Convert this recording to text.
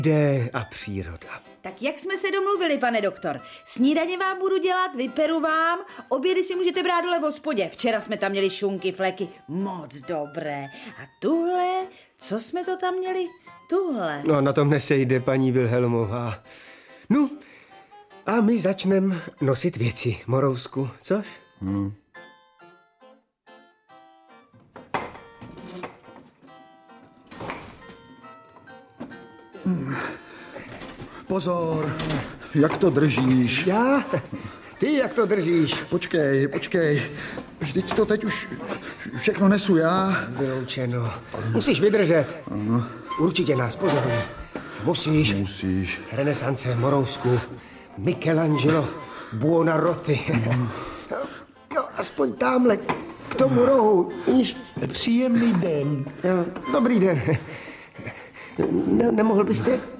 Jde a příroda. Tak jak jsme se domluvili, pane doktor? Snídaně vám budu dělat, vyperu vám, obědy si můžete brát dole v hospodě. Včera jsme tam měli šunky, fleky, moc dobré. A tuhle, co jsme to tam měli? Tuhle. No, na tom nesejde, paní Vilhelmová. No, a my začneme nosit věci, Morousku, což? Pozor, jak to držíš? Já? Ty jak to držíš? Počkej. Vždyť to teď už všechno nesu já. Vyloučeno. Musíš vydržet. Určitě nás pozorují. Musíš. Renesance, Morousku, Michelangelo, Buonarroti. No, aspoň tamhle, k tomu rohu. Příjemný den. Dobrý den. Nemohl byste